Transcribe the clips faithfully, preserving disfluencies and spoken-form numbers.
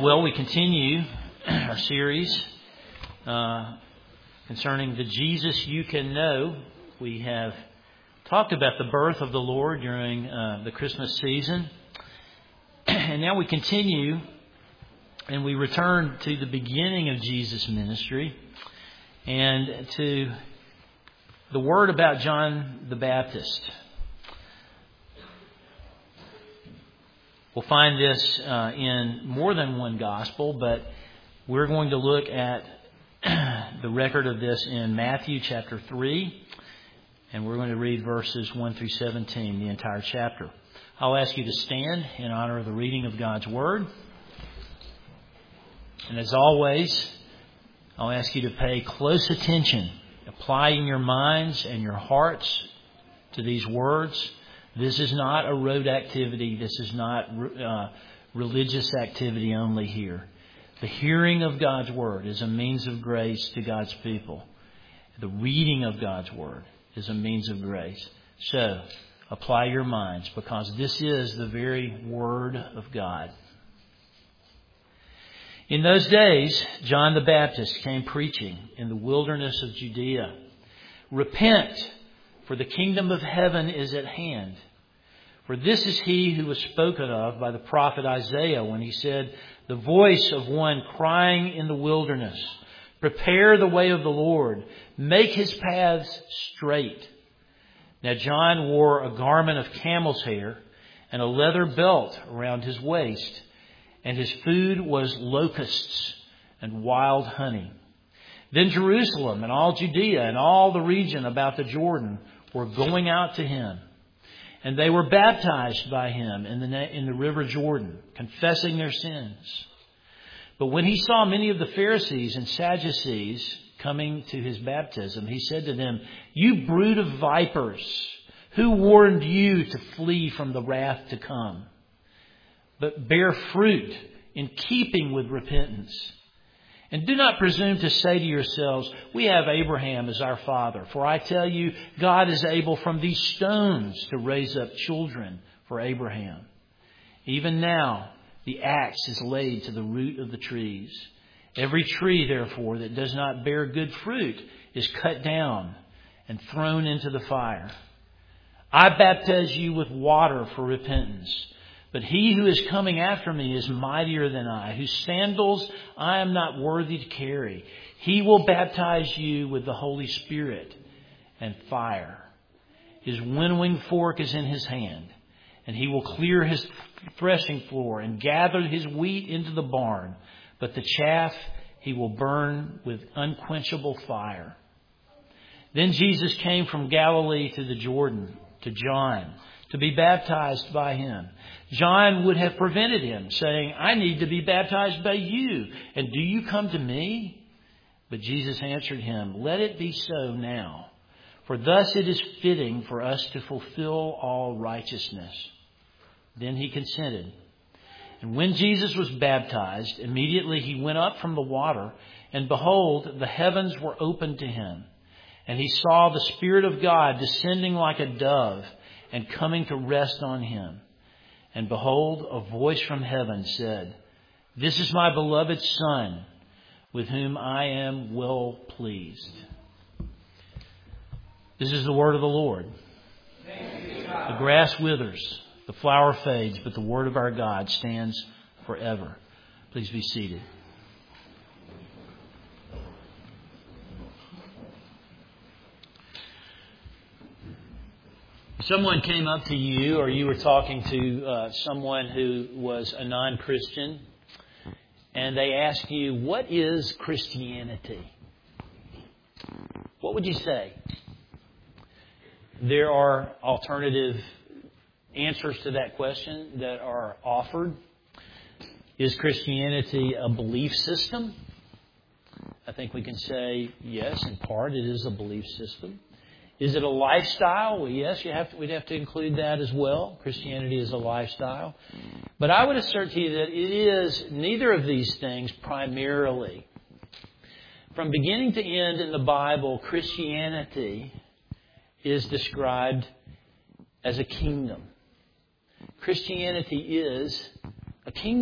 Well, we continue our series uh, concerning the Jesus you can know. We have talked about the birth of the Lord during uh, the Christmas season. And now we continue and we return to the beginning of Jesus' ministry and to the word about John the Baptist. We'll find this uh, in more than one gospel, but we're going to look at the record of this in Matthew chapter three, and we're going to read verses one through seventeen, the entire chapter. I'll ask you to stand in honor of the reading of God's Word. And as always, I'll ask you to pay close attention, applying your minds and your hearts to these words. This is not a road activity. This is not uh, religious activity only here. The hearing of God's Word is a means of grace to God's people. The reading of God's Word is a means of grace. So, apply your minds, because this is the very Word of God. In those days, John the Baptist came preaching in the wilderness of Judea. Repent, for the kingdom of heaven is at hand. For this is he who was spoken of by the prophet Isaiah when he said, the voice of one crying in the wilderness, prepare the way of the Lord, make his paths straight. Now John wore a garment of camel's hair and a leather belt around his waist, and his food was locusts and wild honey. Then Jerusalem and all Judea and all the region about the Jordan were going out to him. And they were baptized by him in the, in the river Jordan, confessing their sins. But when he saw many of the Pharisees and Sadducees coming to his baptism, he said to them, you brood of vipers, who warned you to flee from the wrath to come? But bear fruit in keeping with repentance. And do not presume to say to yourselves, we have Abraham as our father. For I tell you, God is able from these stones to raise up children for Abraham. Even now, the axe is laid to the root of the trees. Every tree, therefore, that does not bear good fruit is cut down and thrown into the fire. I baptize you with water for repentance. But he who is coming after me is mightier than I, whose sandals I am not worthy to carry. He will baptize you with the Holy Spirit and fire. His winnowing fork is in his hand, and he will clear his threshing floor and gather his wheat into the barn. But the chaff he will burn with unquenchable fire. Then Jesus came from Galilee to the Jordan, to John, to be baptized by him. John would have prevented him, saying, I need to be baptized by you, and do you come to me? But Jesus answered him, let it be so now, for thus it is fitting for us to fulfill all righteousness. Then he consented. And when Jesus was baptized, immediately he went up from the water, and behold, the heavens were opened to him. And he saw the Spirit of God descending like a dove and coming to rest on him. And behold, a voice from heaven said, this is my beloved Son, with whom I am well pleased. This is the word of the Lord. The grass withers, the flower fades, but the word of our God stands forever. Please be seated. Someone came up to you, or you were talking to uh, someone who was a non-Christian, and they asked you, what is Christianity? What would you say? There are alternative answers to that question that are offered. Is Christianity a belief system? I think we can say, yes, in part it is a belief system. Is it a lifestyle? Well, yes, you have to, we'd have to include that as well. Christianity is a lifestyle. But I would assert to you that it is neither of these things primarily. From beginning to end in the Bible, Christianity is described as a kingdom. Christianity is a kingdom.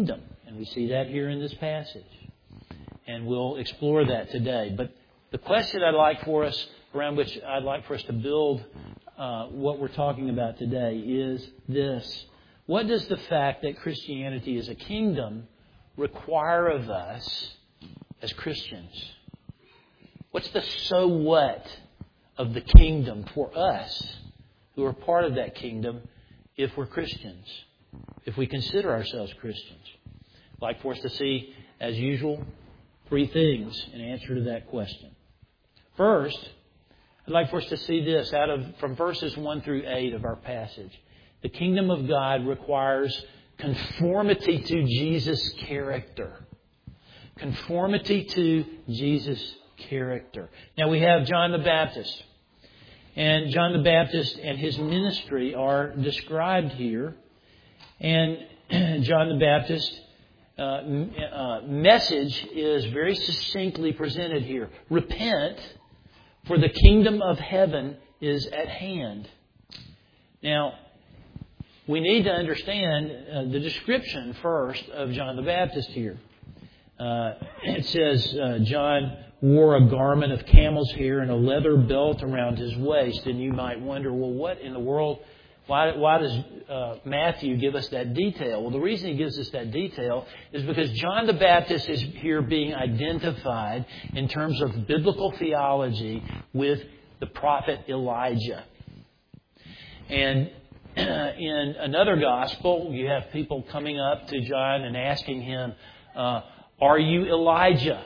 And we see that here in this passage. And we'll explore that today. But the question I'd like for us, around which I'd like for us to build uh, what we're talking about today is this. What does the fact that Christianity is a kingdom require of us as Christians? What's the so what of the kingdom for us who are part of that kingdom if we're Christians, if we consider ourselves Christians? I'd like for us to see, as usual, three things in answer to that question. First, I'd like for us to see this out of from verses one through eight of our passage. The kingdom of God requires conformity to Jesus' character. Conformity to Jesus' character. Now we have John the Baptist. And John the Baptist and his ministry are described here. And John the Baptist uh, uh, message is very succinctly presented here. Repent, for the kingdom of heaven is at hand. Now, we need to understand uh, the description first of John the Baptist here. Uh, it says uh, John wore a garment of camel's hair and a leather belt around his waist. And you might wonder, well, what in the world, why, why does uh, Matthew give us that detail? Well, the reason he gives us that detail is because John the Baptist is here being identified in terms of biblical theology with the prophet Elijah. And in another gospel, you have people coming up to John and asking him, uh, are you Elijah?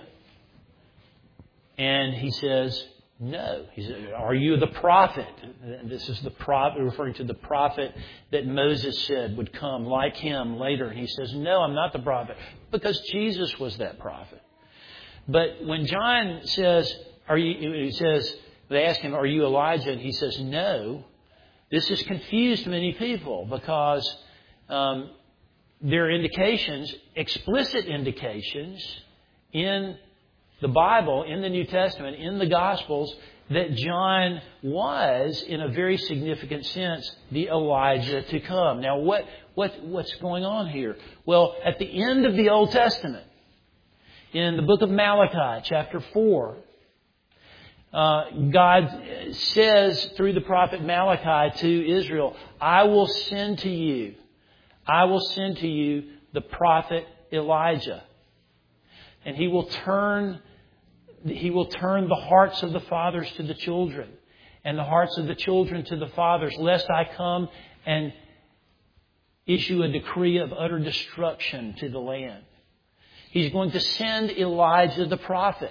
And he says, no. He says, are you the prophet? And this is the prophet, referring to the prophet that Moses said would come like him later. And he says, no, I'm not the prophet, because Jesus was that prophet. But when John says, are you, he says, they ask him, are you Elijah? And he says, no. This has confused many people because um, there are indications, explicit indications in the Bible, in the New Testament, in the Gospels, that John was, in a very significant sense, the Elijah to come. Now, what, what what's going on here? Well, at the end of the Old Testament, in the book of Malachi, chapter four, uh, God says through the prophet Malachi to Israel, I will send to you, I will send to you the prophet Elijah. And he will turn he will turn the hearts of the fathers to the children, and the hearts of the children to the fathers, lest I come and issue a decree of utter destruction to the land. He's going to send Elijah the prophet.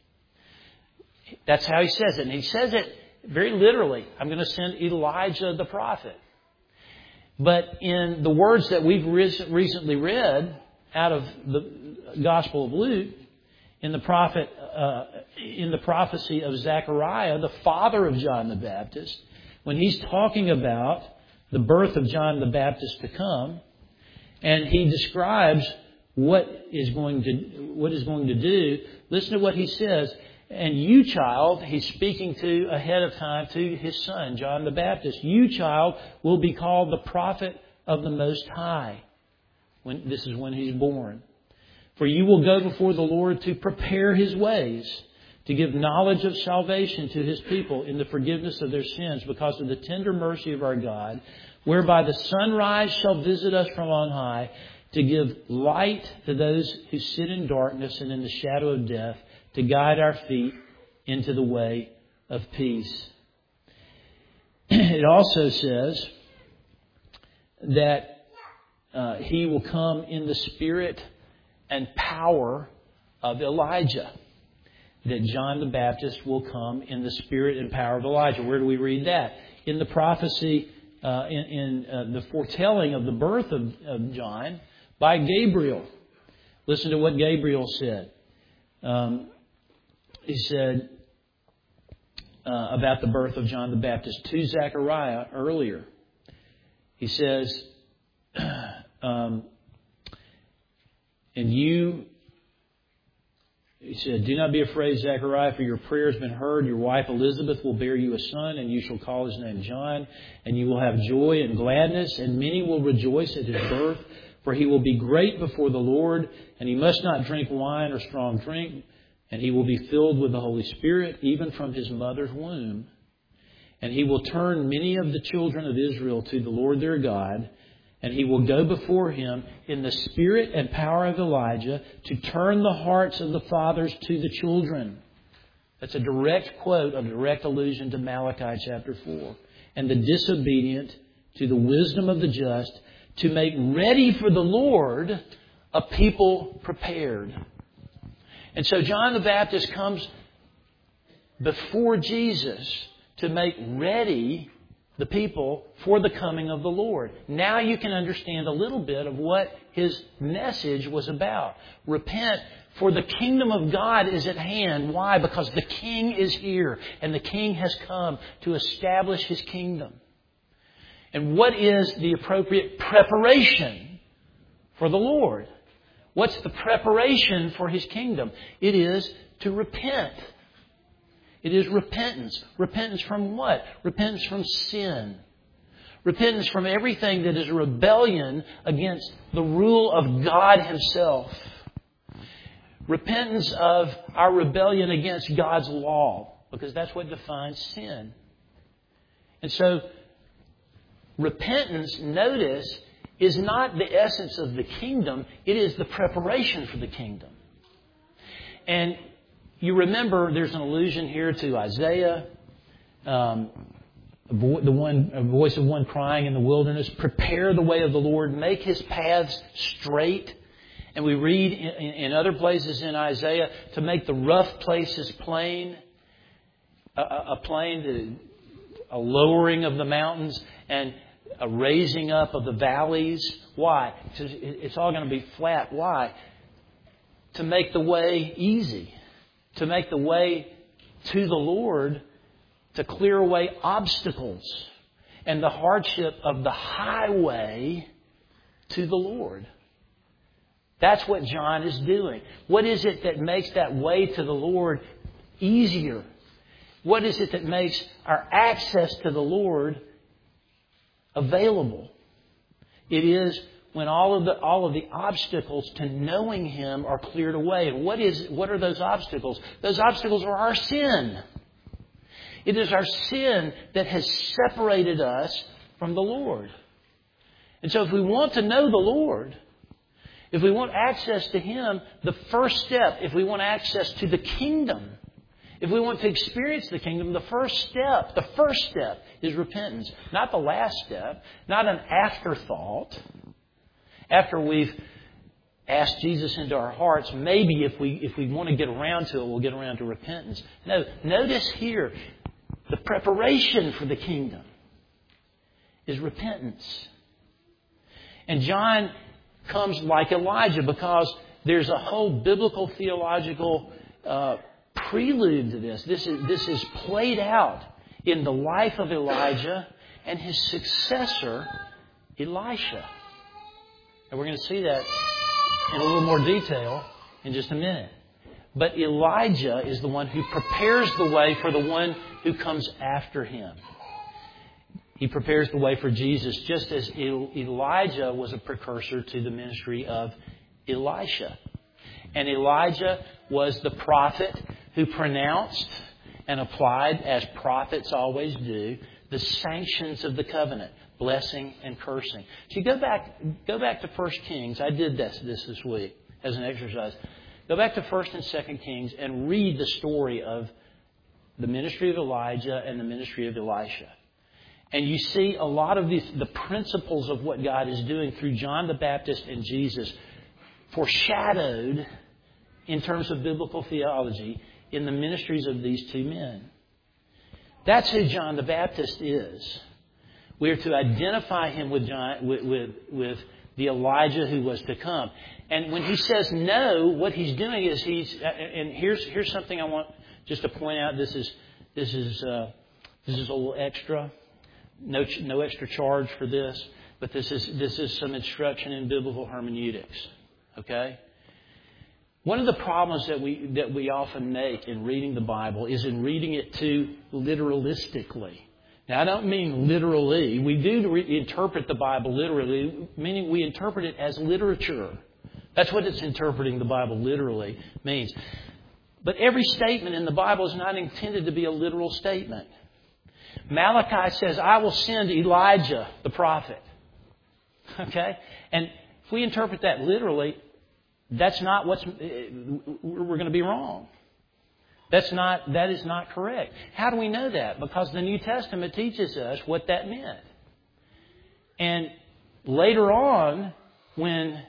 That's how he says it. And he says it very literally. I'm going to send Elijah the prophet. But in the words that we've recently read out of the Gospel of Luke, in the prophet, uh, in the prophecy of Zechariah, the father of John the Baptist, when he's talking about the birth of John the Baptist to come, and he describes what is going to what is going to do. Listen to what he says. And you, child, he's speaking to ahead of time to his son, John the Baptist. You, child, will be called the prophet of the Most High. When this is when he's born. For you will go before the Lord to prepare His ways, to give knowledge of salvation to His people in the forgiveness of their sins, because of the tender mercy of our God, whereby the sunrise shall visit us from on high, to give light to those who sit in darkness and in the shadow of death, to guide our feet into the way of peace. It also says that uh, He will come in the spirit and power of Elijah. That John the Baptist will come in the spirit and power of Elijah. Where do we read that? In the prophecy, uh, in, in uh, the foretelling of the birth of, of John by Gabriel. Listen to what Gabriel said. Um, he said uh, about the birth of John the Baptist to Zechariah earlier. He says, um, and you, he said, do not be afraid, Zechariah, for your prayer has been heard. Your wife Elizabeth will bear you a son, and you shall call his name John. And you will have joy and gladness, and many will rejoice at his birth. For he will be great before the Lord, and he must not drink wine or strong drink, and he will be filled with the Holy Spirit, even from his mother's womb. And he will turn many of the children of Israel to the Lord their God, and he will go before him in the spirit and power of Elijah to turn the hearts of the fathers to the children. That's a direct quote, a direct allusion to Malachi chapter four. And the disobedient to the wisdom of the just, to make ready for the Lord a people prepared. And so John the Baptist comes before Jesus to make ready the people for the coming of the Lord. Now you can understand a little bit of what his message was about. Repent, for the kingdom of God is at hand. Why? Because the King is here, and the King has come to establish his kingdom. And what is the appropriate preparation for the Lord? What's the preparation for his kingdom? It is to repent. It is repentance. Repentance from what? Repentance from sin. Repentance from everything that is a rebellion against the rule of God himself. Repentance of our rebellion against God's law, because that's what defines sin. And so, repentance, notice, is not the essence of the kingdom. It is the preparation for the kingdom. And you remember there's an allusion here to Isaiah, um, the one a voice of one crying in the wilderness, prepare the way of the Lord, make his paths straight. And we read in, in other places in Isaiah to make the rough places plain, a, a plain, a lowering of the mountains, and a raising up of the valleys. Why? It's all going to be flat. Why? To make the way easy. To make the way to the Lord, to clear away obstacles and the hardship of the highway to the Lord. That's what John is doing. What is it that makes that way to the Lord easier? What is it that makes our access to the Lord available? It is when all of the all of the obstacles to knowing Him are cleared away. And what is what are those obstacles? Those obstacles are our sin. It is our sin that has separated us from the Lord. And so if we want to know the Lord, if we want access to Him, the first step, if we want access to the kingdom, if we want to experience the kingdom, the first step, the first step is repentance. Not the last step, not an afterthought. After we've asked Jesus into our hearts, maybe if we if we want to get around to it, we'll get around to repentance. No, notice here, the preparation for the kingdom is repentance. And John comes like Elijah because there's a whole biblical theological uh, prelude to this. This is this is played out in the life of Elijah and his successor, Elisha. And we're going to see that in a little more detail in just a minute. But Elijah is the one who prepares the way for the one who comes after him. He prepares the way for Jesus, just as Elijah was a precursor to the ministry of Elisha. And Elijah was the prophet who pronounced and applied, as prophets always do, the sanctions of the covenant, blessing and cursing. So you go back, go back to First Kings. I did this, this this week as an exercise. Go back to First and Second Kings and read the story of the ministry of Elijah and the ministry of Elisha. And you see a lot of these, the principles of what God is doing through John the Baptist and Jesus foreshadowed in terms of biblical theology in the ministries of these two men. That's who John the Baptist is. We are to identify him with John, with, with, with the Elijah who was to come. And when he says no, what he's doing is he's, and here's here's something I want just to point out. This is this is uh, this is a little extra. No, no extra charge for this, but this is this is some instruction in biblical hermeneutics. Okay? One of the problems that we that we often make in reading the Bible is in reading it too literalistically. Now, I don't mean literally. We do re- interpret the Bible literally, meaning we interpret it as literature. That's what it's interpreting the Bible literally means. But every statement in the Bible is not intended to be a literal statement. Malachi says, I will send Elijah, the prophet. Okay? And if we interpret that literally, that's not what's, we're going to be wrong. That's not, that is not correct. How do we know that? Because the New Testament teaches us what that meant. And later on, when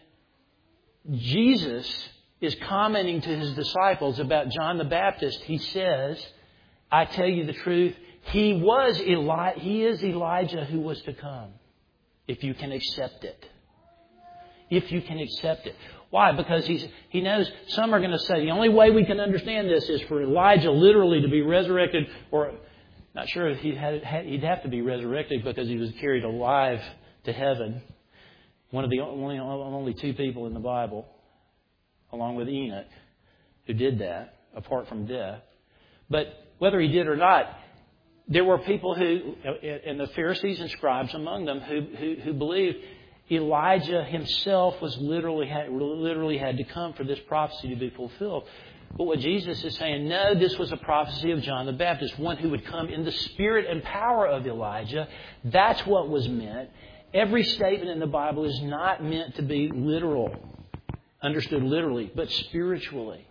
Jesus is commenting to His disciples about John the Baptist, He says, I tell you the truth, he was Eli- he is Elijah who was to come. If you can accept it. If you can accept it. Why? Because he's, he knows some are going to say the only way we can understand this is for Elijah literally to be resurrected, or not sure if he had, he'd have to be resurrected because he was carried alive to heaven. One of the only, only two people in the Bible, along with Enoch, who did that, apart from death. But whether he did or not, there were people who, and the Pharisees and scribes among them, who, who, who believed Elijah himself was literally had, literally had to come for this prophecy to be fulfilled. But what Jesus is saying, no, this was a prophecy of John the Baptist, one who would come in the spirit and power of Elijah. That's what was meant. Every statement in the Bible is not meant to be literal, understood literally, but spiritually.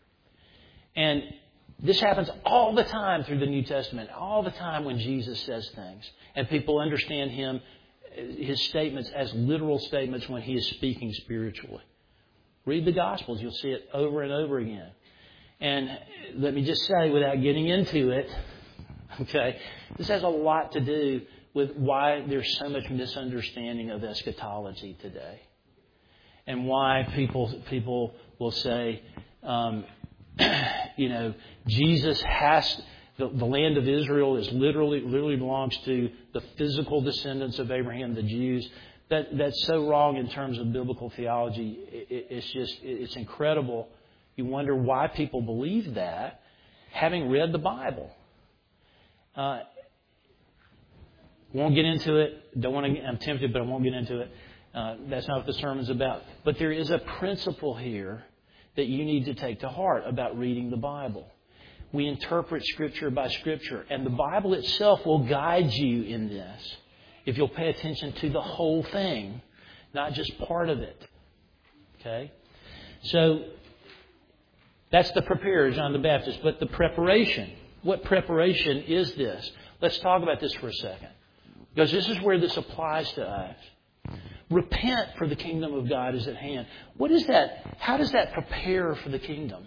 And this happens all the time through the New Testament, all the time when Jesus says things. And people understand Him, His statements as literal statements when He is speaking spiritually. Read the Gospels. You'll see it over and over again. And let me just say, without getting into it, okay, this has a lot to do with why there's so much misunderstanding of eschatology today. And why people people will say, um, you know, Jesus has... The, the land of Israel is literally literally belongs to the physical descendants of Abraham, the Jews. That that's so wrong in terms of biblical theology. It, it's just it's incredible. You wonder why people believe that, having read the Bible. Uh, won't get into it. Don't want to. I'm tempted, but I won't get into it. Uh, that's not what the sermon's about. But there is a principle here that you need to take to heart about reading the Bible. We interpret Scripture by Scripture. And the Bible itself will guide you in this if you'll pay attention to the whole thing, not just part of it. Okay? So, that's the preparer, John the Baptist. But the preparation, what preparation is this? Let's talk about this for a second. Because this is where this applies to us. Repent, for the kingdom of God is at hand. What is that? How does that prepare for the kingdom?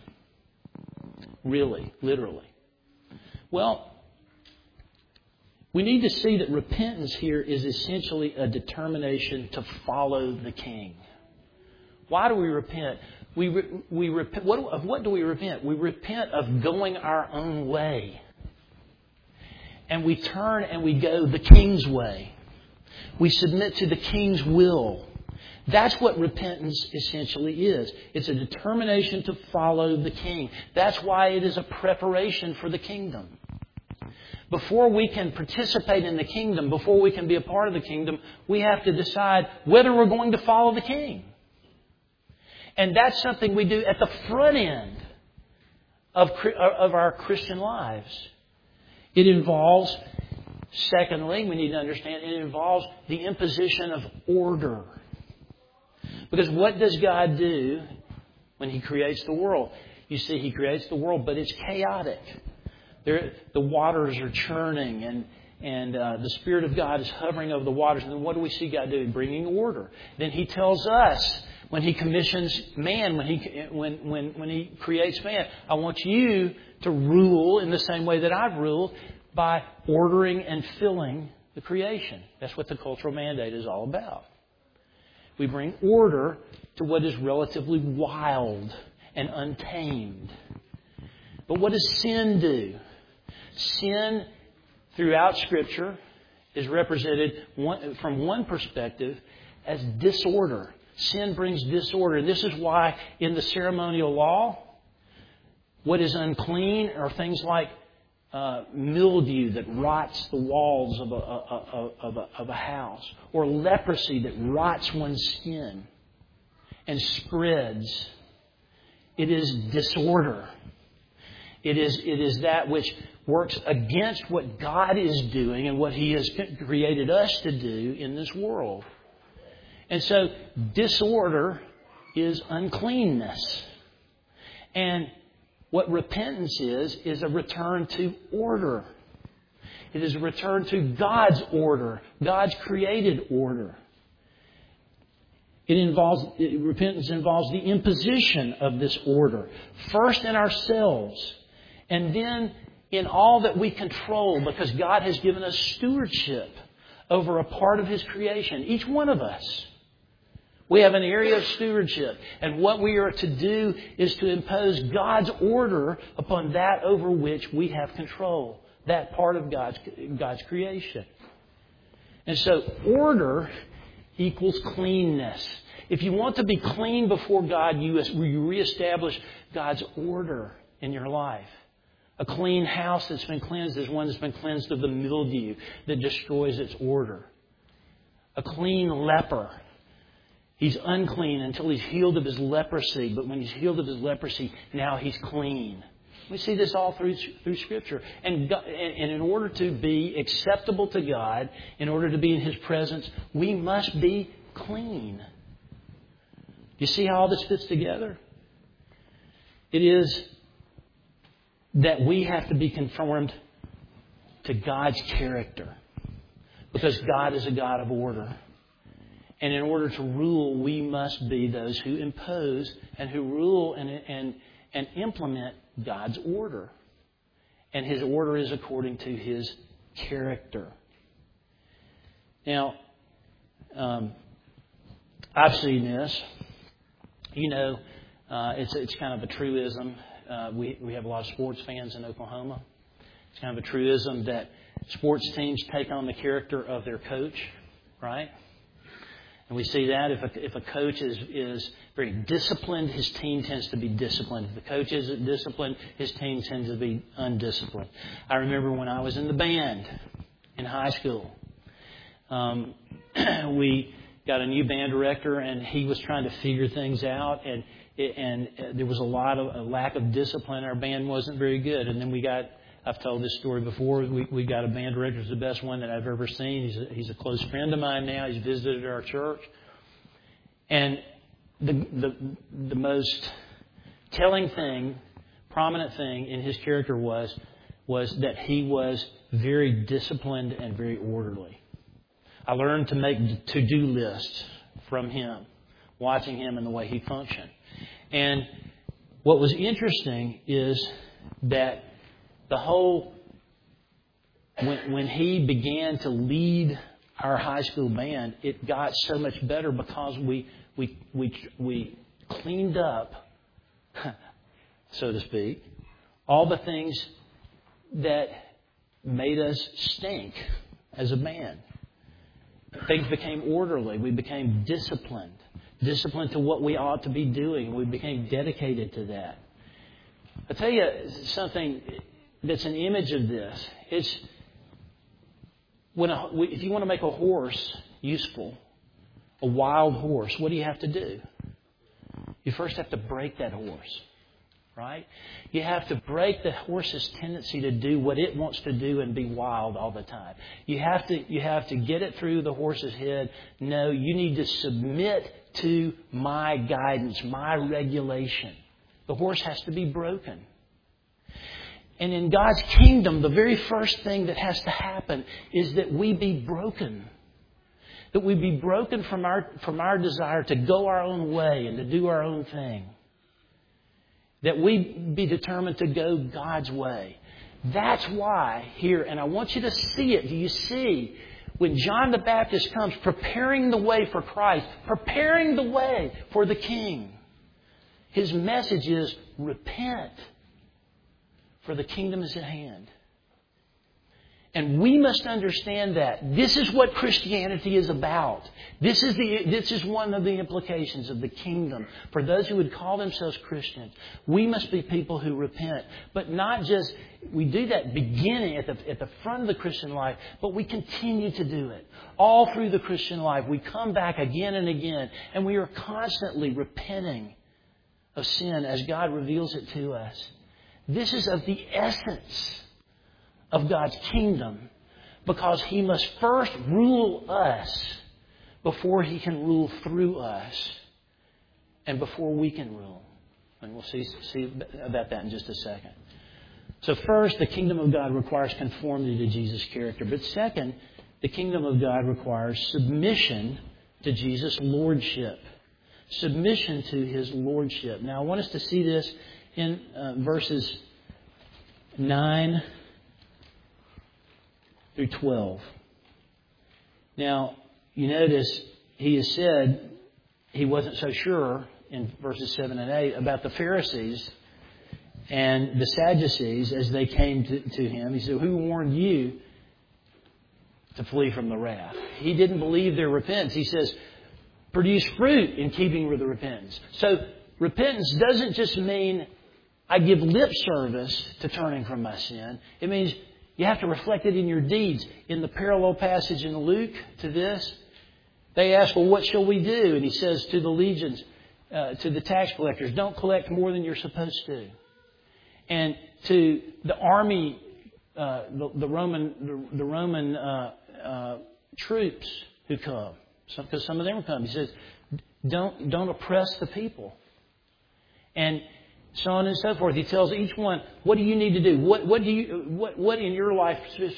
Really, literally. Well, we need to see that repentance here is essentially a determination to follow the King. Why do we repent? We re, we repent. What, of what do we repent? We repent of going our own way, and we turn and we go the King's way. We submit to the King's will. That's what repentance essentially is. It's a determination to follow the King. That's why it is a preparation for the kingdom. Before we can participate in the kingdom, before we can be a part of the kingdom, we have to decide whether we're going to follow the King. And that's something we do at the front end of, of our Christian lives. It involves, secondly, we need to understand, it involves the imposition of order. Because what does God do when He creates the world? You see, He creates the world, but it's chaotic. There, the waters are churning, and and uh, the Spirit of God is hovering over the waters. And then what do we see God doing? Bringing order. Then He tells us when He commissions man, when He when when when He creates man, I want you to rule in the same way that I've ruled, by ordering and filling the creation. That's what the cultural mandate is all about. We bring order to what is relatively wild and untamed. But what does sin do? Sin, throughout Scripture, is represented one, from one perspective as disorder. Sin brings disorder. And this is why in the ceremonial law, what is unclean are things like uh, mildew that rots the walls of a, a, a, of, a, of a house, or leprosy that rots one's skin and spreads. It is disorder. It is, it is that which works against what God is doing and what He has created us to do in this world. And so disorder is uncleanness. And what repentance is, is a return to order. It is a return to God's order, God's created order. It involves, it, repentance involves the imposition of this order, first in ourselves, and then in all that we control, because God has given us stewardship over a part of His creation, each one of us. We have an area of stewardship, and what we are to do is to impose God's order upon that over which we have control, that part of God's, God's creation. And so order equals cleanness. If you want to be clean before God, you, you reestablish God's order in your life. A clean house that's been cleansed is one that's been cleansed of the mildew that destroys its order. A clean leper, he's unclean until he's healed of his leprosy. But when he's healed of his leprosy, now he's clean. We see this all through through Scripture. And, God, and in order to be acceptable to God, in order to be in His presence, we must be clean. You see how all this fits together? It is that we have to be conformed to God's character, because God is a God of order. And in order to rule, we must be those who impose and who rule and, and, and implement God's order. And His order is according to His character. Now, um, I've seen this. You know, uh, it's it's kind of a truism. Uh, we we have a lot of sports fans in Oklahoma. It's kind of a truism that sports teams take on the character of their coach, right? And we see that if a, if a coach is, is very disciplined, his team tends to be disciplined. If the coach isn't disciplined, his team tends to be undisciplined. I remember when I was in the band in high school, um, we got a new band director, and he was trying to figure things out, and it, and there was a lot of a lack of discipline. Our band wasn't very good, and then we got. I've told this story before. We we got a band director who's the best one that I've ever seen. He's a, he's a close friend of mine now. He's visited our church, and the the the most telling thing, prominent thing in his character was was that he was very disciplined and very orderly. I learned to make to-do lists from him, watching him and the way he functioned. And what was interesting is that the whole, when, when he began to lead our high school band, it got so much better because we we we we cleaned up, so to speak, all the things that made us stink as a band. Things became orderly. We became disciplined. Disciplined to what we ought to be doing. We became dedicated to that. I'll tell you something that's an image of this. It's when a, if you want to make a horse useful, a wild horse, what do you have to do? You first have to break that horse. Right? You have to break the horse's tendency to do what it wants to do and be wild all the time. You have to you have to get it through the horse's head. No, you need to submit to my guidance, my regulation. The horse has to be broken. And in God's kingdom, the very first thing that has to happen is that we be broken. That we be broken from our from our desire to go our own way and to do our own thing. That we be determined to go God's way. That's why here, and I want you to see it. Do you see when John the Baptist comes preparing the way for Christ, preparing the way for the King? His message is repent, for the kingdom is at hand. And we must understand that. This is what Christianity is about. This is the, this is one of the implications of the kingdom. For those who would call themselves Christians, we must be people who repent. But not just, we do that beginning at the, at the front of the Christian life, but we continue to do it. All through the Christian life, we come back again and again, and we are constantly repenting of sin as God reveals it to us. This is of the essence of God's kingdom, because He must first rule us before He can rule through us and before we can rule. And we'll see, see about that in just a second. So first, the kingdom of God requires conformity to Jesus' character. But second, the kingdom of God requires submission to Jesus' lordship. Submission to His lordship. Now, I want us to see this in uh, verses nine through twelve. Now, you notice he has said he wasn't so sure in verses seven and eight about the Pharisees and the Sadducees as they came to, to him. He said, who warned you to flee from the wrath? He didn't believe their repentance. He says, produce fruit in keeping with the repentance. So repentance doesn't just mean I give lip service to turning from my sin. It means you have to reflect it in your deeds. In the parallel passage in Luke to this, they ask, well, what shall we do? And He says to the legions, uh, to the tax collectors, don't collect more than you're supposed to. And to the army, uh, the, the Roman, the, the Roman uh, uh, troops who come, because some of them come, He says, don't don't oppress the people. And so on and so forth. He tells each one, what do you need to do? What what do you what what in your life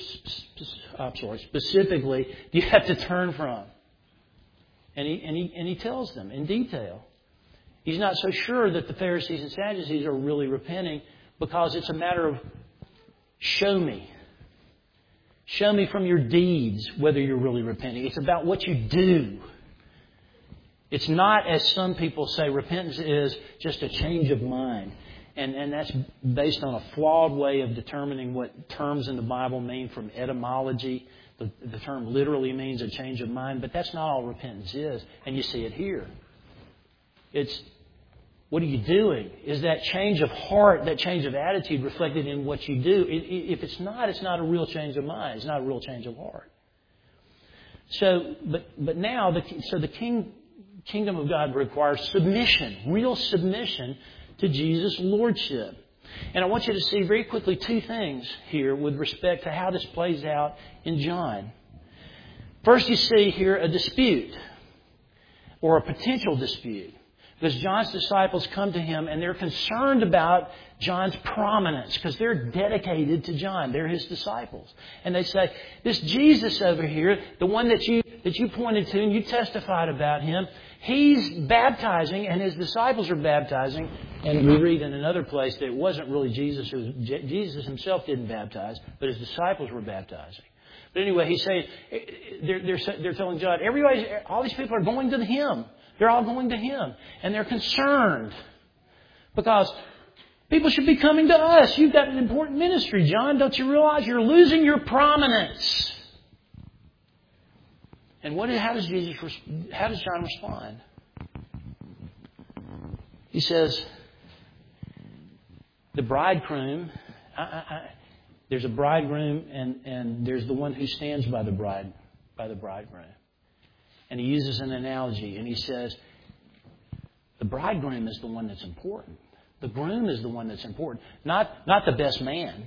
I'm sorry, specifically do you have to turn from? And he and he and he tells them in detail. He's not so sure that the Pharisees and Sadducees are really repenting, because it's a matter of show me. Show me from your deeds whether you're really repenting. It's about what you do. It's not, as some people say, repentance is just a change of mind. And, and that's based on a flawed way of determining what terms in the Bible mean from etymology. The, the term literally means a change of mind, but that's not all repentance is. And you see it here. It's, what are you doing? Is that change of heart, that change of attitude reflected in what you do? It, it, if it's not, it's not a real change of mind. It's not a real change of heart. So, but but now, the, so the king... kingdom of God requires submission, real submission to Jesus' lordship. And I want you to see very quickly two things here with respect to how this plays out in John. First, you see here a dispute, or a potential dispute, because John's disciples come to him and they're concerned about John's prominence, because they're dedicated to John. They're his disciples. And they say, this Jesus over here, the one that you that you pointed to and you testified about him, he's baptizing and his disciples are baptizing. And we read in another place that it wasn't really Jesus. It was, Jesus himself didn't baptize, but his disciples were baptizing. But anyway, he's saying, they're, they're, they're telling John, everybody, all these people are going to him. They're all going to him. And they're concerned because people should be coming to us. You've got an important ministry, John. Don't you realize you're losing your prominence? And what? How does Jesus? How does John respond? He says, "The bridegroom. I, I, I, there's a bridegroom, and, and there's the one who stands by the bride, by the bridegroom." And he uses an analogy, and he says, "The bridegroom is the one that's important. The groom is the one that's important, not not the best man.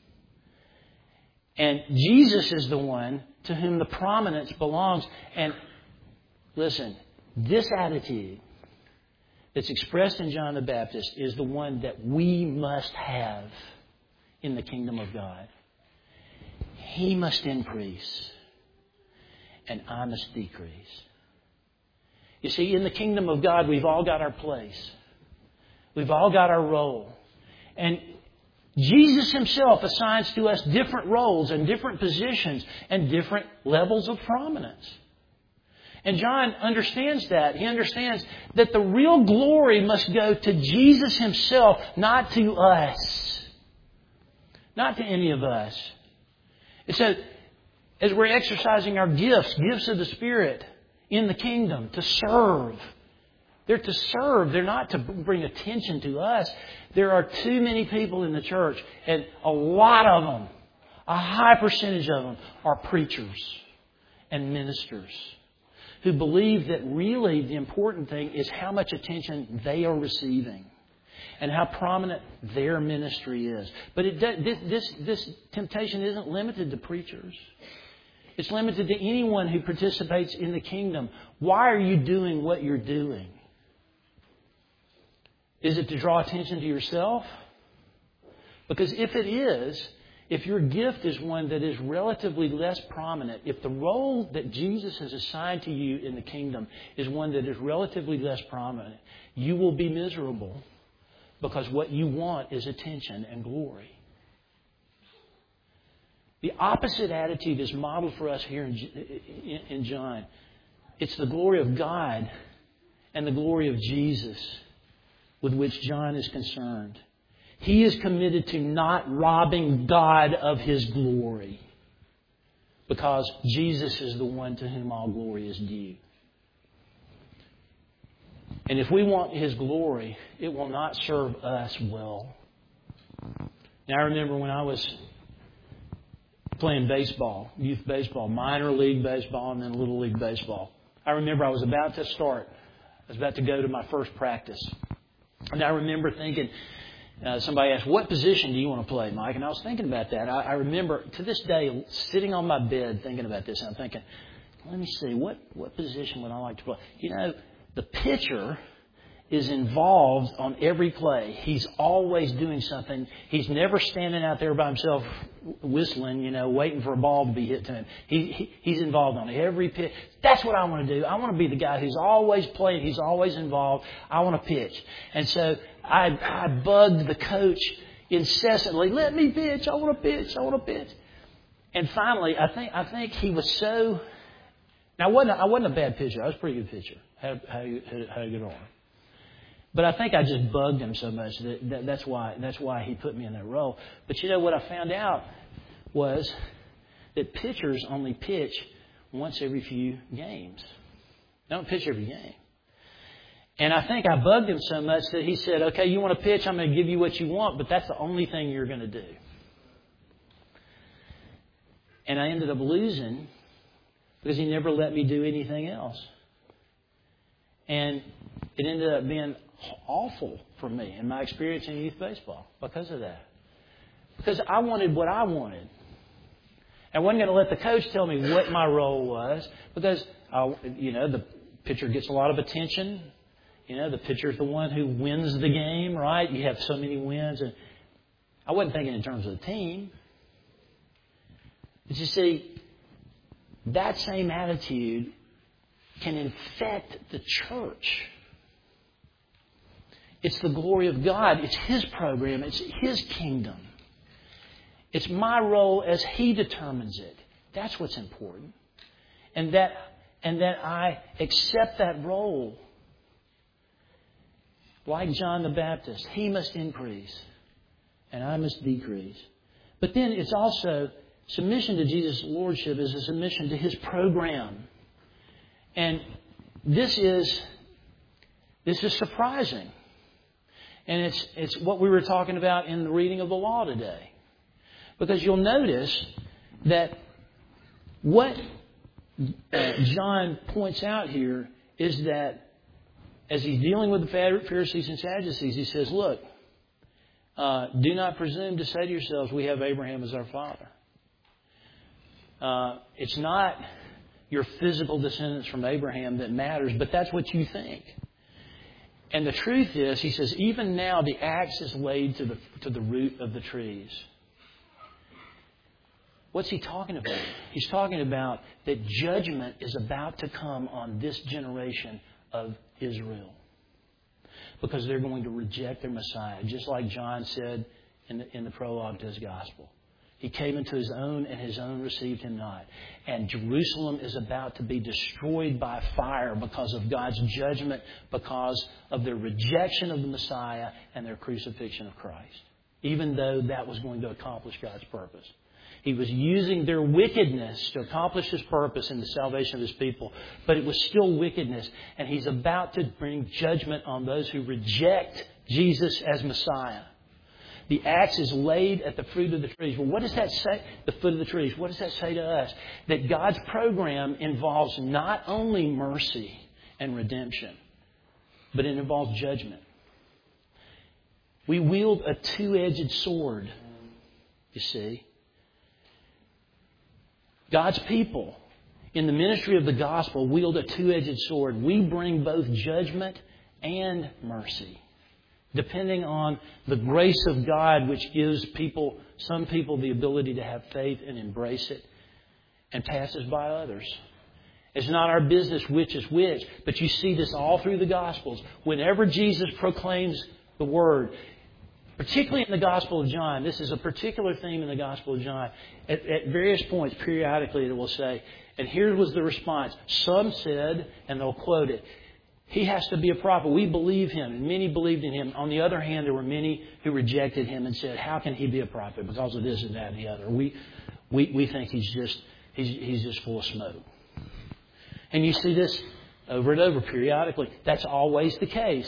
And Jesus is the one to whom the prominence belongs." And listen, this attitude that's expressed in John the Baptist is the one that we must have in the kingdom of God. He must increase, and I must decrease. You see, in the kingdom of God, we've all got our place. We've all got our role. And Jesus himself assigns to us different roles and different positions and different levels of prominence. And John understands that. He understands that the real glory must go to Jesus himself, not to us. Not to any of us. And so, as we're exercising our gifts, gifts of the Spirit in the kingdom, to serve. They're to serve. They're not to bring attention to us. There are too many people in the church, and a lot of them, a high percentage of them, are preachers and ministers who believe that really the important thing is how much attention they are receiving and how prominent their ministry is. But it, this, this, this temptation isn't limited to preachers. It's limited to anyone who participates in the kingdom. Why are you doing what you're doing? Is it to draw attention to yourself? Because if it is, if your gift is one that is relatively less prominent, if the role that Jesus has assigned to you in the kingdom is one that is relatively less prominent, you will be miserable because what you want is attention and glory. The opposite attitude is modeled for us here in John. It's the glory of God and the glory of Jesus with which John is concerned. He is committed to not robbing God of His glory because Jesus is the one to whom all glory is due. And if we want His glory, it will not serve us well. Now, I remember when I was playing baseball, youth baseball, minor league baseball, and then little league baseball. I remember I was about to start. I was about to go to my first practice. And I remember thinking, uh, somebody asked, what position do you want to play, Mike? And I was thinking about that. I, I remember to this day sitting on my bed thinking about this. And I'm thinking, let me see, what, what position would I like to play? You know, the pitcher is involved on every play. He's always doing something. He's never standing out there by himself whistling, you know, waiting for a ball to be hit to him. He, he He's involved on every pitch. That's what I want to do. I want to be the guy who's always playing. He's always involved. I want to pitch. And so I, I bugged the coach incessantly. Let me pitch. I want to pitch. I want to pitch. And finally, I think I think he was so... Now, I wasn't, I wasn't a bad pitcher. I was a pretty good pitcher. Had, had, had, had a good arm. But I think I just bugged him so much that, that that's why that's why he put me in that role. But you know what I found out was that pitchers only pitch once every few games. They don't pitch every game. And I think I bugged him so much that he said, okay, you want to pitch, I'm going to give you what you want, but that's the only thing you're going to do. And I ended up losing because he never let me do anything else. And it ended up being awful for me in my experience in youth baseball because of that. Because I wanted what I wanted. I wasn't going to let the coach tell me what my role was because, I, you know, the pitcher gets a lot of attention. You know, the pitcher's the one who wins the game, right? You have so many wins. And I wasn't thinking in terms of the team. But you see, that same attitude can infect the church. It's the glory of God. It's His program. It's His kingdom. It's my role as He determines it. That's what's important. And that, and that I accept that role. Like John the Baptist, he must increase and I must decrease. But then it's also submission to Jesus' lordship is a submission to His program. And this is this is surprising. And it's it's what we were talking about in the reading of the law today. Because you'll notice that what uh, John points out here is that as he's dealing with the Pharisees and Sadducees, he says, look, uh, do not presume to say to yourselves, we have Abraham as our father. Uh, it's not your physical descendants from Abraham that matters, but that's what you think. And the truth is, he says, even now the axe is laid to the to the root of the trees. What's he talking about? He's talking about that judgment is about to come on this generation of Israel. Because they're going to reject their Messiah, just like John said in the, in the prologue to his gospel. He came into His own, and His own received Him not. And Jerusalem is about to be destroyed by fire because of God's judgment, because of their rejection of the Messiah and their crucifixion of Christ. Even though that was going to accomplish God's purpose. He was using their wickedness to accomplish His purpose in the salvation of His people. But it was still wickedness. And He's about to bring judgment on those who reject Jesus as Messiah. The axe is laid at the fruit of the trees. Well, what does that say? The foot of the trees. What does that say to us? That God's program involves not only mercy and redemption, but it involves judgment. We wield a two-edged sword, you see. God's people, in the ministry of the gospel, wield a two-edged sword. We bring both judgment and mercy, depending on the grace of God, which gives people, some people, the ability to have faith and embrace it, and passes by others. It's not our business which is which, but you see this all through the Gospels. Whenever Jesus proclaims the Word, particularly in the Gospel of John, this is a particular theme in the Gospel of John. At, at various points, periodically, it will say, and here was the response. Some said, and they'll quote it, He has to be a prophet. We believe Him, and many believed in Him. On the other hand, there were many who rejected Him and said, how can He be a prophet? Because of this and that and the other. We we, we think He's just he's, he's just full of smoke. And you see this over and over periodically. That's always the case.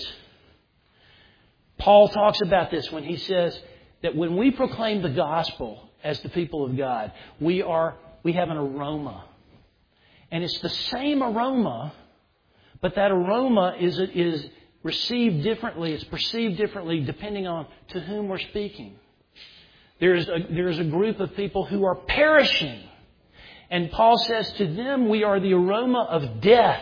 Paul talks about this when he says that when we proclaim the gospel as the people of God, we are we have an aroma. And it's the same aroma, but that aroma is is received differently. It's perceived differently depending on to whom we're speaking. There's a, there's a group of people who are perishing. And Paul says to them, we are the aroma of death.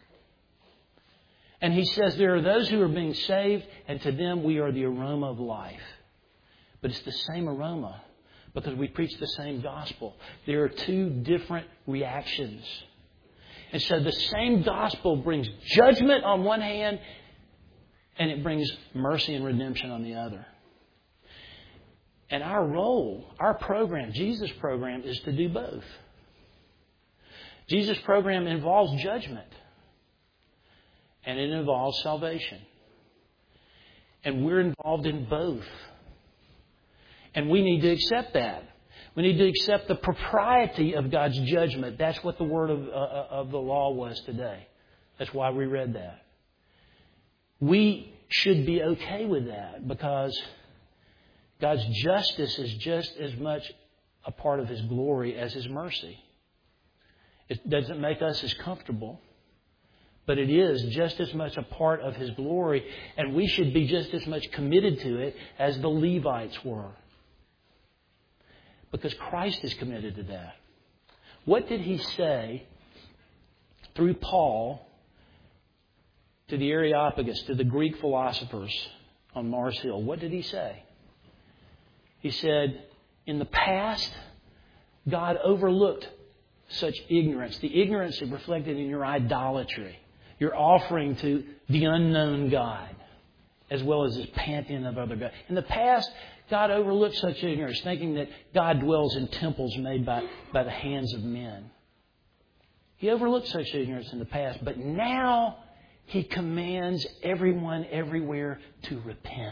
And he says there are those who are being saved, and to them we are the aroma of life. But it's the same aroma because we preach the same gospel. There are two different reactions. And so the same gospel brings judgment on one hand, and it brings mercy and redemption on the other. And our role, our program, Jesus' program, is to do both. Jesus' program involves judgment. And it involves salvation. And we're involved in both. And we need to accept that. We need to accept the propriety of God's judgment. That's what the word of, uh, of the law was today. That's why we read that. We should be okay with that because God's justice is just as much a part of His glory as His mercy. It doesn't make us as comfortable, but it is just as much a part of His glory, and we should be just as much committed to it as the Levites were. Because Christ is committed to that. What did He say through Paul to the Areopagus, to the Greek philosophers on Mars Hill? What did He say? He said, in the past, God overlooked such ignorance. The ignorance is reflected in your idolatry. Your offering to the unknown God, as well as His pantheon of other gods. In the past, God overlooked such ignorance, thinking that God dwells in temples made by, by the hands of men. He overlooked such ignorance in the past, but now He commands everyone everywhere to repent.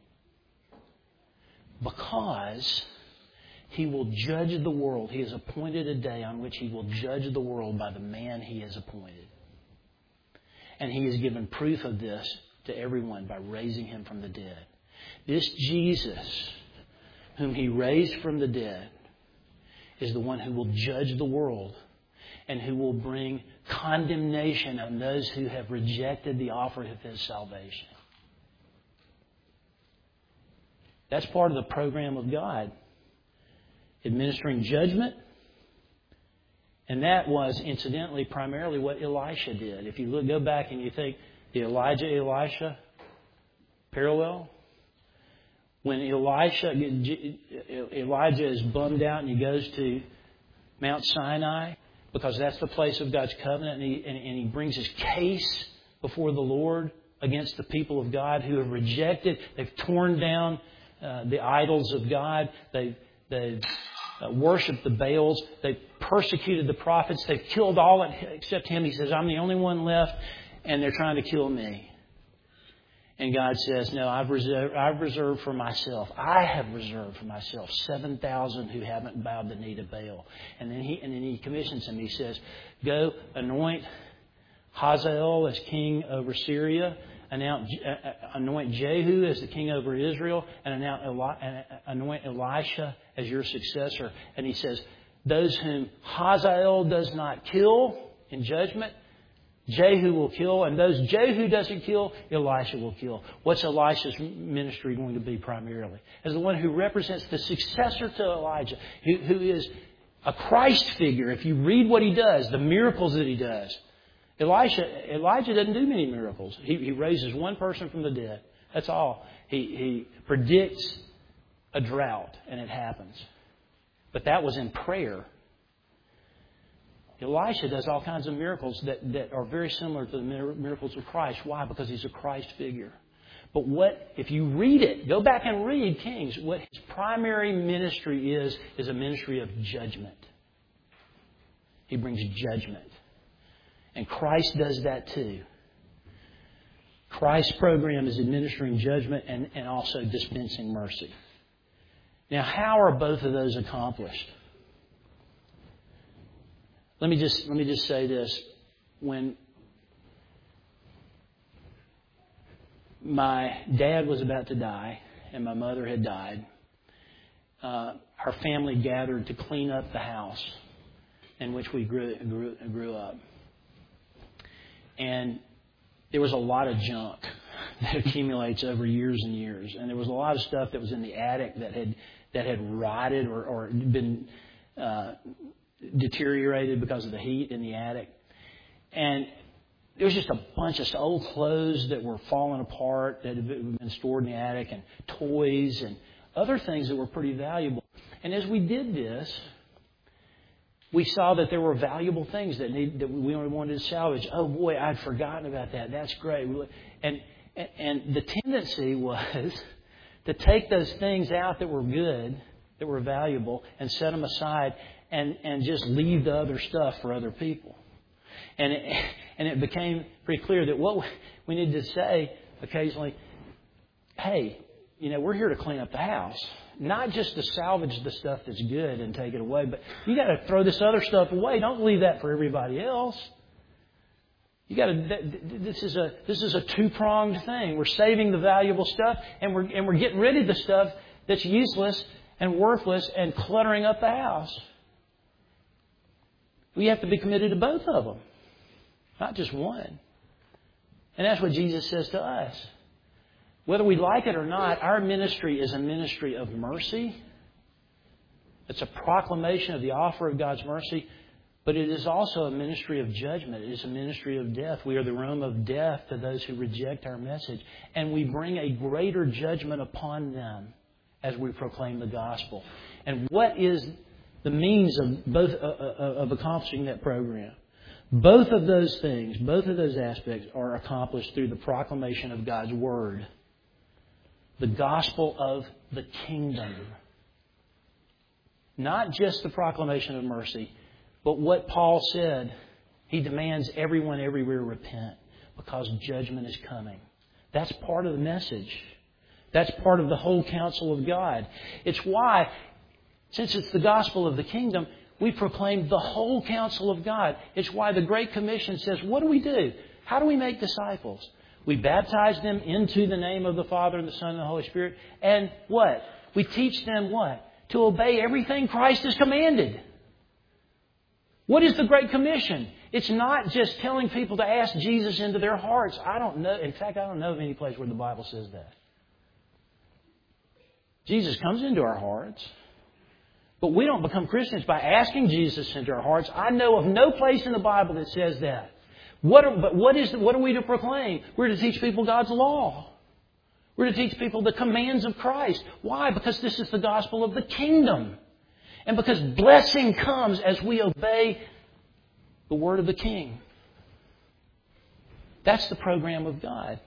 Because He will judge the world. He has appointed a day on which He will judge the world by the man He has appointed. And He has given proof of this to everyone by raising Him from the dead. This Jesus, whom He raised from the dead, is the one who will judge the world and who will bring condemnation on those who have rejected the offer of His salvation. That's part of the program of God. Administering judgment. And that was, incidentally, primarily what Elisha did. If you look, go back and you think, the Elijah-Elisha parallel. When Elisha, Elijah is bummed out and he goes to Mount Sinai, because that's the place of God's covenant, and he, and, and he brings his case before the Lord against the people of God who have rejected. They've torn down uh, the idols of God. They've, they've uh, worshipped the Baals. They've persecuted the prophets. They've killed all except him. He says, I'm the only one left, and they're trying to kill me. And God says, no, I've reserved, I've reserved for myself. I have reserved for myself seven thousand who haven't bowed the knee to Baal. And then he, and then he commissions him. He says, go anoint Hazael as king over Syria. Anoint, uh, anoint Jehu as the king over Israel. And anoint, Eli, uh, anoint Elisha as your successor. And he says, those whom Hazael does not kill in judgment, Jehu will kill, and those Jehu doesn't kill, Elisha will kill. What's Elisha's ministry going to be primarily? As the one who represents the successor to Elijah, who, who is a Christ figure. If you read what he does, the miracles that he does. Elisha, Elijah doesn't do many miracles. He, he raises one person from the dead. That's all. He, he predicts a drought, and it happens. But that was in prayer. Elisha does all kinds of miracles that, that are very similar to the miracles of Christ. Why? Because he's a Christ figure. But what, if you read it, go back and read Kings, what his primary ministry is, is a ministry of judgment. He brings judgment. And Christ does that too. Christ's program is administering judgment and, and also dispensing mercy. Now, how are both of those accomplished? Let me just let me just say this. When my dad was about to die and my mother had died, uh, our family gathered to clean up the house in which we grew, grew, grew up. And there was a lot of junk that accumulates over years and years. And there was a lot of stuff that was in the attic that had that had rotted or, or been uh, deteriorated because of the heat in the attic. And there was just a bunch of old clothes that were falling apart that had been stored in the attic, and toys and other things that were pretty valuable. And as we did this, we saw that there were valuable things that need, that we wanted to salvage. Oh boy, I'd forgotten about that. That's great. And and the tendency was to take those things out that were good, that were valuable, and set them aside, and and just leave the other stuff for other people. And it, and it became pretty clear that what we need to say occasionally, hey, you know, we're here to clean up the house. Not just to salvage the stuff that's good and take it away, but you got to throw this other stuff away. Don't leave that for everybody else. You got to. This is a this is a two pronged thing. We're saving the valuable stuff, and we're and we're getting rid of the stuff that's useless and worthless and cluttering up the house. We have to be committed to both of them, not just one. And that's what Jesus says to us. Whether we like it or not, our ministry is a ministry of mercy. It's a proclamation of the offer of God's mercy. But it is also a ministry of judgment. It is a ministry of death. We are the realm of death to those who reject our message. And we bring a greater judgment upon them as we proclaim the gospel. And what is the means of both of accomplishing that program? Both of those things, both of those aspects are accomplished through the proclamation of God's Word. The gospel of the kingdom. Not just the proclamation of mercy, but what Paul said. He demands everyone everywhere repent because judgment is coming. That's part of the message. That's part of the whole counsel of God. It's why, since it's the gospel of the kingdom, we proclaim the whole counsel of God. It's why the Great Commission says, what do we do? How do we make disciples? We baptize them into the name of the Father and the Son and the Holy Spirit. And what? We teach them what? To obey everything Christ has commanded. What is the Great Commission? It's not just telling people to ask Jesus into their hearts. I don't know. In fact, I don't know of any place where the Bible says that. Jesus comes into our hearts. But we don't become Christians by asking Jesus into our hearts. I know of no place in the Bible that says that. What are, but what is what are we to proclaim? We're to teach people God's law. We're to teach people the commands of Christ. Why? Because this is the gospel of the kingdom. And because blessing comes as we obey the word of the King. That's the program of God.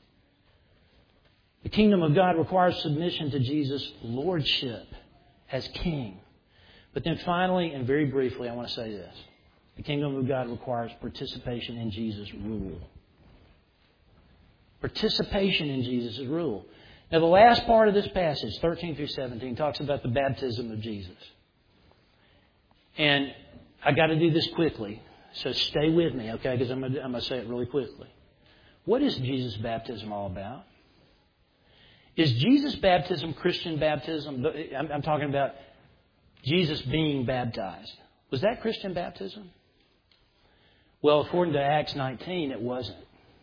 The kingdom of God requires submission to Jesus' lordship as King. But then finally, and very briefly, I want to say this. The kingdom of God requires participation in Jesus' rule. Participation in Jesus' rule. Now, the last part of this passage, thirteen through seventeen, talks about the baptism of Jesus. And I got to do this quickly, so stay with me, okay? Because I'm going to say it really quickly. What is Jesus' baptism all about? Is Jesus' baptism Christian baptism? I'm, I'm talking about Jesus being baptized. Was that Christian baptism? Well, according to Acts nineteen, it wasn't.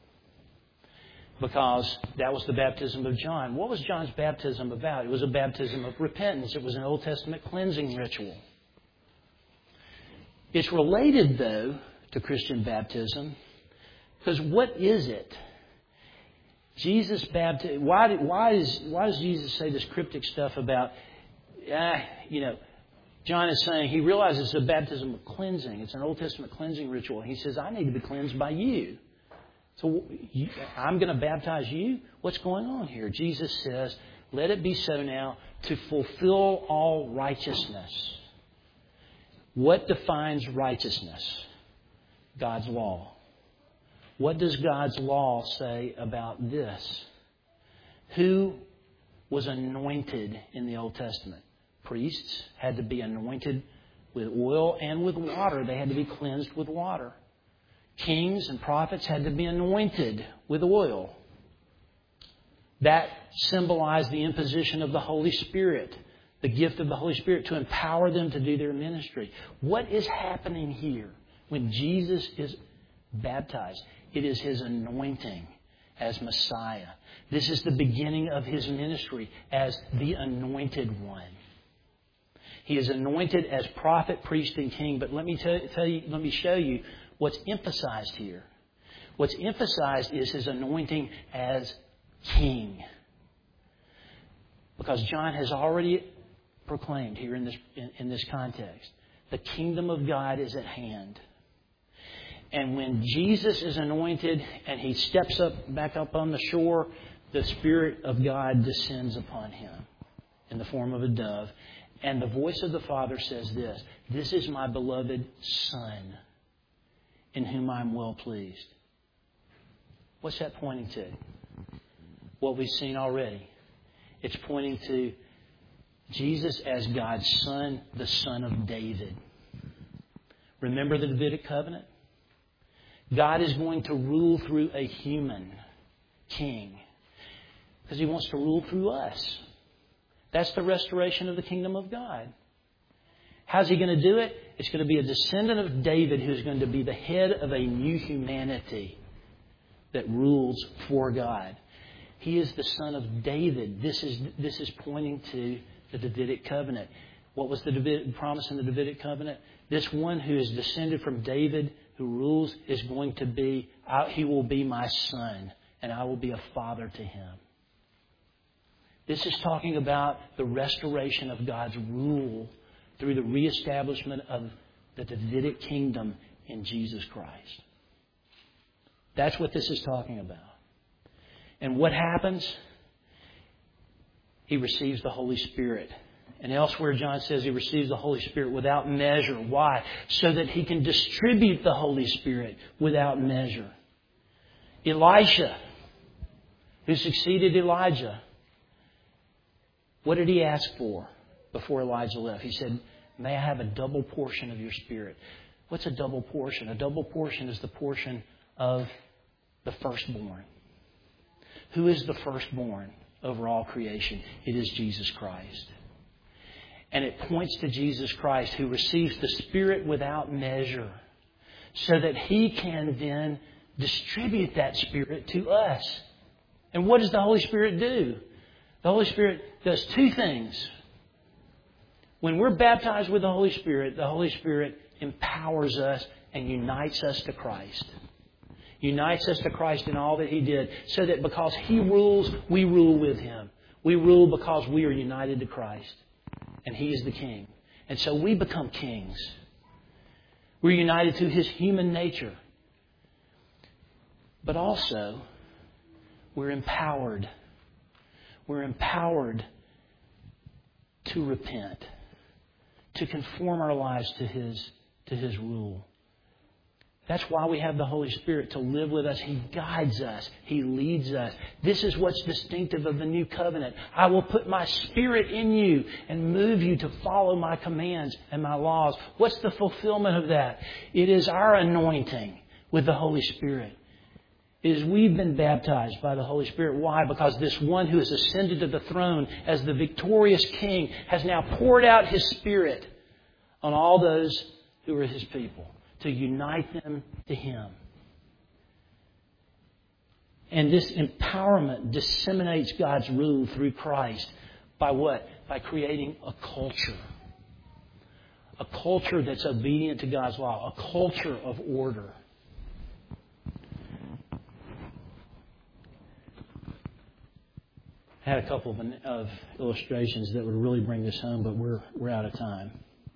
Because that was the baptism of John. What was John's baptism about? It was a baptism of repentance. It was an Old Testament cleansing ritual. It's related, though, to Christian baptism. Because what is it? Jesus baptized. Why, why, is, why does Jesus say this cryptic stuff about, ah, you know, John is saying he realizes it's a baptism of cleansing. It's an Old Testament cleansing ritual. He says, I need to be cleansed by you. So you, I'm going to baptize you? What's going on here? Jesus says, let it be so now to fulfill all righteousness. What defines righteousness? God's law. What does God's law say about this? Who was anointed in the Old Testament? Priests had to be anointed with oil and with water. They had to be cleansed with water. Kings and prophets had to be anointed with oil. That symbolized the imposition of the Holy Spirit, the gift of the Holy Spirit to empower them to do their ministry. What is happening here when Jesus is baptized? It is His anointing as Messiah. This is the beginning of His ministry as the Anointed One. He is anointed as prophet, priest, and king. But let me tell, tell you, let me show you what's emphasized here. What's emphasized is His anointing as king. Because John has already proclaimed here in this, in, in this context, the kingdom of God is at hand. And when Jesus is anointed and He steps up back up on the shore, the Spirit of God descends upon Him in the form of a dove. And the voice of the Father says this, this is my beloved Son, in whom I'm well pleased. What's that pointing to? What we've seen already. It's pointing to Jesus as God's Son, the Son of David. Remember the Davidic covenant? God is going to rule through a human king because He wants to rule through us. That's the restoration of the kingdom of God. How's He going to do it? It's going to be a descendant of David who's going to be the head of a new humanity that rules for God. He is the son of David. This is, this is pointing to the Davidic covenant. What was the Davidic promise in the Davidic covenant? This one who is descended from David, who rules, is going to be, He will be my son, and I will be a father to him. This is talking about the restoration of God's rule through the reestablishment of the Davidic kingdom in Jesus Christ. That's what this is talking about. And what happens? He receives the Holy Spirit. And elsewhere, John says He receives the Holy Spirit without measure. Why? So that He can distribute the Holy Spirit without measure. Elisha, who succeeded Elijah, what did he ask for before Elijah left? He said, may I have a double portion of your Spirit? What's a double portion? A double portion is the portion of the firstborn. Who is the firstborn over all creation? It is Jesus Christ. And it points to Jesus Christ, who receives the Spirit without measure, so that He can then distribute that Spirit to us. And what does the Holy Spirit do? The Holy Spirit does two things. When we're baptized with the Holy Spirit, the Holy Spirit empowers us and unites us to Christ. Unites us to Christ in all that He did, so that because He rules, we rule with Him. We rule because we are united to Christ. And He is the King. And so we become kings. We're united to His human nature. But also, we're empowered. We're empowered to repent, to conform our lives to His, to His rule. That's why we have the Holy Spirit to live with us. He guides us. He leads us. This is what's distinctive of the new covenant. I will put my Spirit in you and move you to follow my commands and my laws. What's the fulfillment of that? It is our anointing with the Holy Spirit. It is we've been baptized by the Holy Spirit. Why? Because this one who has ascended to the throne as the victorious King has now poured out His Spirit on all those who are His people, to unite them to Him. And this empowerment disseminates God's rule through Christ by what? By creating a culture. A culture that's obedient to God's law. A culture of order. I had a couple of, of illustrations that would really bring this home, but we're we're out of time.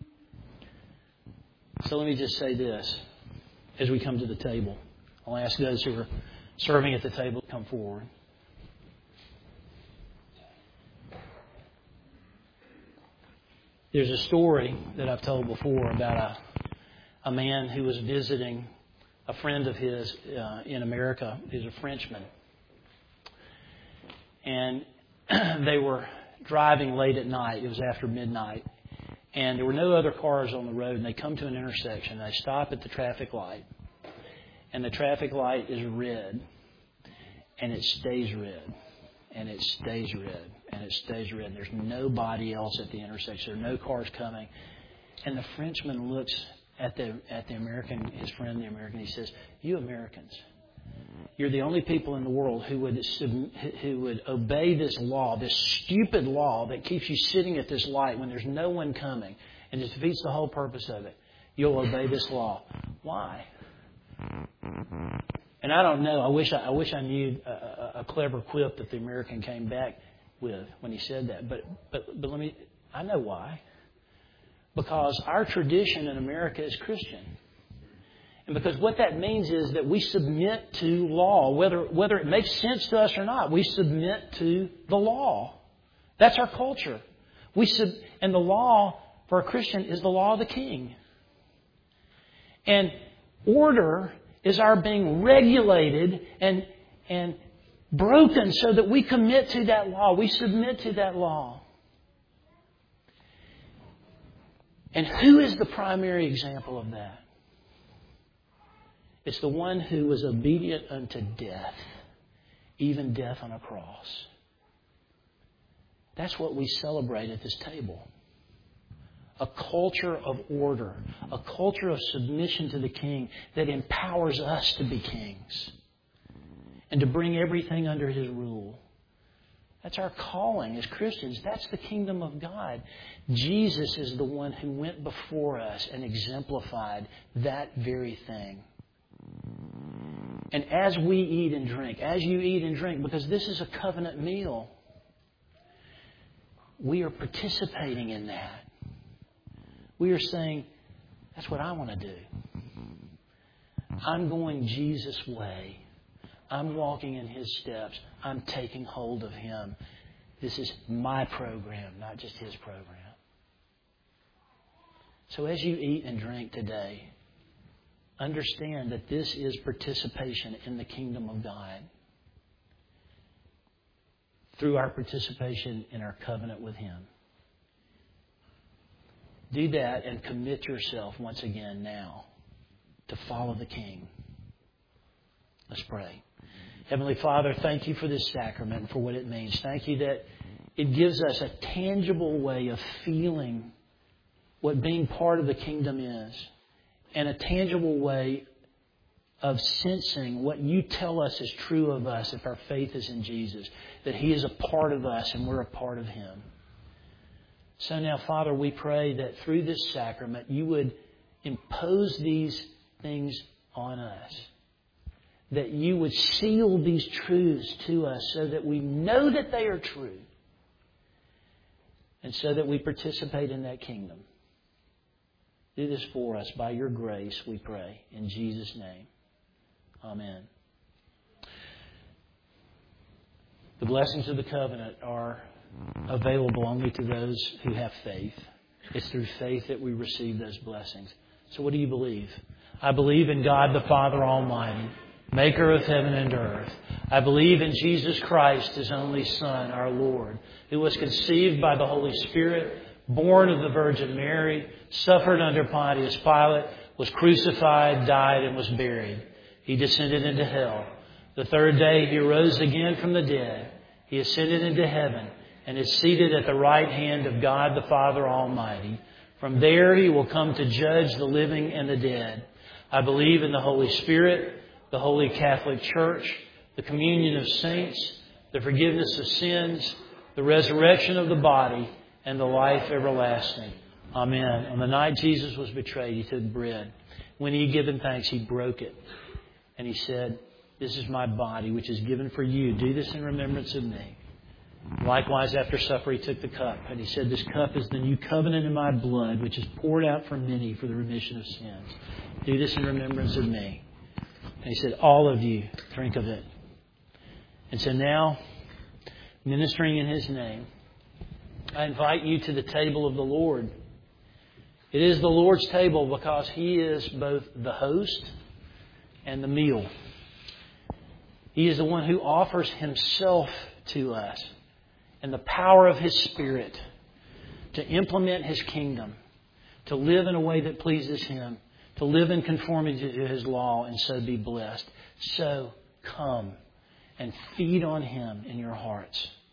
So let me just say this as we come to the table. I'll ask those who are serving at the table to come forward. There's a story that I've told before about a, a man who was visiting a friend of his uh, in America. He's a Frenchman. And they were driving late at night. It was after midnight. And there were no other cars on the road. And they come to an intersection. They stop at the traffic light. And the traffic light is red. And it stays red. And it stays red. And it stays red. And there's nobody else at the intersection. There are no cars coming. And the Frenchman looks at the at the American, his friend, the American. He says, "You Americans, you're the only people in the world who would who would obey this law, this stupid law that keeps you sitting at this light when there's no one coming and it defeats the whole purpose of it. You'll obey this law. Why?" And I don't know. I wish I, I wish I knew a, a, a clever quip that the American came back with when he said that. But but but let me. I know why. Because our tradition in America is Christian. And because what that means is that we submit to law, whether whether it makes sense to us or not. We submit to the law. That's our culture. We sub, and the law for a Christian is the law of the King. And order is our being regulated and and broken so that we commit to that law. We submit to that law. And who is the primary example of that? It's the one who was obedient unto death, even death on a cross. That's what we celebrate at this table. A culture of order, a culture of submission to the King that empowers us to be kings and to bring everything under His rule. That's our calling as Christians. That's the kingdom of God. Jesus is the one who went before us and exemplified that very thing. And as we eat and drink, as you eat and drink, because this is a covenant meal, we are participating in that. We are saying, that's what I want to do. I'm going Jesus' way. I'm walking in His steps. I'm taking hold of Him. This is my program, not just His program. So as you eat and drink today, understand that this is participation in the kingdom of God through our participation in our covenant with Him. Do that and commit yourself once again now to follow the King. Let's pray. Heavenly Father, thank You for this sacrament and for what it means. Thank You that it gives us a tangible way of feeling what being part of the kingdom is, and a tangible way of sensing what You tell us is true of us if our faith is in Jesus, that He is a part of us and we're a part of Him. So now, Father, we pray that through this sacrament You would impose these things on us, that You would seal these truths to us so that we know that they are true, and so that we participate in that kingdom. Do this for us by Your grace, we pray. In Jesus' name. Amen. The blessings of the covenant are available only to those who have faith. It's through faith that we receive those blessings. So what do you believe? I believe in God the Father Almighty, maker of heaven and earth. I believe in Jesus Christ, His only Son, our Lord, who was conceived by the Holy Spirit, born of the Virgin Mary, suffered under Pontius Pilate, was crucified, died, and was buried. He descended into hell. The third day He rose again from the dead. He ascended into heaven and is seated at the right hand of God the Father Almighty. From there He will come to judge the living and the dead. I believe in the Holy Spirit, the Holy Catholic Church, the communion of saints, the forgiveness of sins, the resurrection of the body, and the life everlasting. Amen. On the night Jesus was betrayed, He took bread. When He had given thanks, He broke it. And He said, "This is my body, which is given for you. Do this in remembrance of me." Likewise, after supper, He took the cup. And He said, "This cup is the new covenant in my blood, which is poured out for many for the remission of sins. Do this in remembrance of me." And He said, "All of you, drink of it." And so now, ministering in His name, I invite you to the table of the Lord. It is the Lord's table because He is both the host and the meal. He is the one who offers Himself to us and the power of His Spirit to implement His kingdom, to live in a way that pleases Him, to live in conformity to His law and so be blessed. So come and feed on Him in your hearts.